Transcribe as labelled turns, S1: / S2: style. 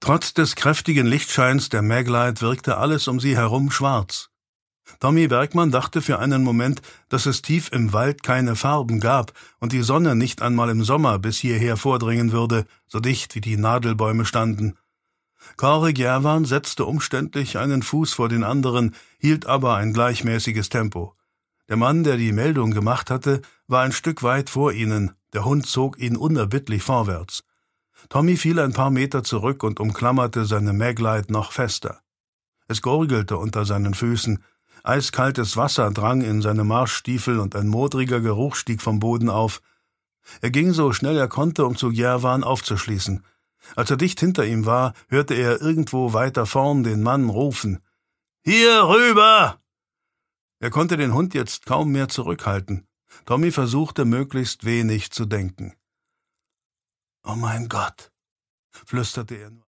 S1: Trotz des kräftigen Lichtscheins der Maglite wirkte alles um sie herum schwarz. Tommy Bergmann dachte für einen Moment, dass es tief im Wald keine Farben gab und die Sonne nicht einmal im Sommer bis hierher vordringen würde, so dicht wie die Nadelbäume standen. Kåre Gjærvarn setzte umständlich einen Fuß vor den anderen, hielt aber ein gleichmäßiges Tempo. Der Mann, der die Meldung gemacht hatte, war ein Stück weit vor ihnen, der Hund zog ihn unerbittlich vorwärts. Tommy fiel ein paar Meter zurück und umklammerte seine Maglite noch fester. Es gurgelte unter seinen Füßen, eiskaltes Wasser drang in seine Marschstiefel und ein modriger Geruch stieg vom Boden auf. Er ging so schnell er konnte, um zu Gjærvarn aufzuschließen. Als er dicht hinter ihm war, hörte er irgendwo weiter vorn den Mann rufen: »Hier rüber!« Er konnte den Hund jetzt kaum mehr zurückhalten. Tommy versuchte, möglichst wenig zu denken. »Oh mein Gott«, flüsterte er nur.